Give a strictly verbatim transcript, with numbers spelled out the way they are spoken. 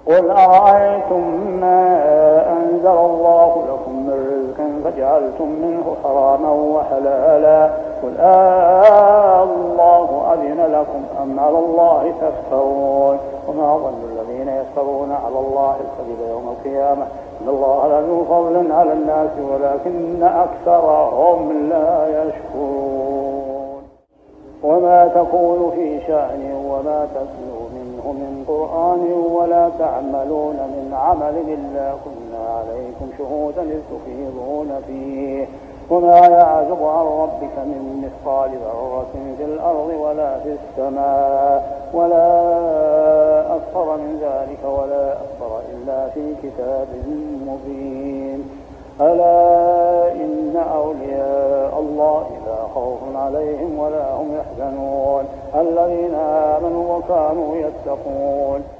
قل أرأيتم ما أنزل الله لكم من رزق فجعلتم منه حراما وحلالا قل آه الله أذن لكم أم على الله تفترون وما ظن الذين يفترون على الله الكذب يوم القيامة إن الله لذو فضل على الناس ولكن أكثرهم لا يشكرون وما تكون في شأن وما تتلو منه من قرآن ولا تعملون من عمل إلا كنا عليكم شهودا إذ تفيضون فيه وما يعزب عن ربك من مثقال ذرة في الأرض ولا في السماء ولا أكثر من ذلك ولا أكبر إلا في كتاب مبين ألا إن أولياء الله لا خوف عليهم ولا هم يحزنون الذين آمنوا وكانوا يتقون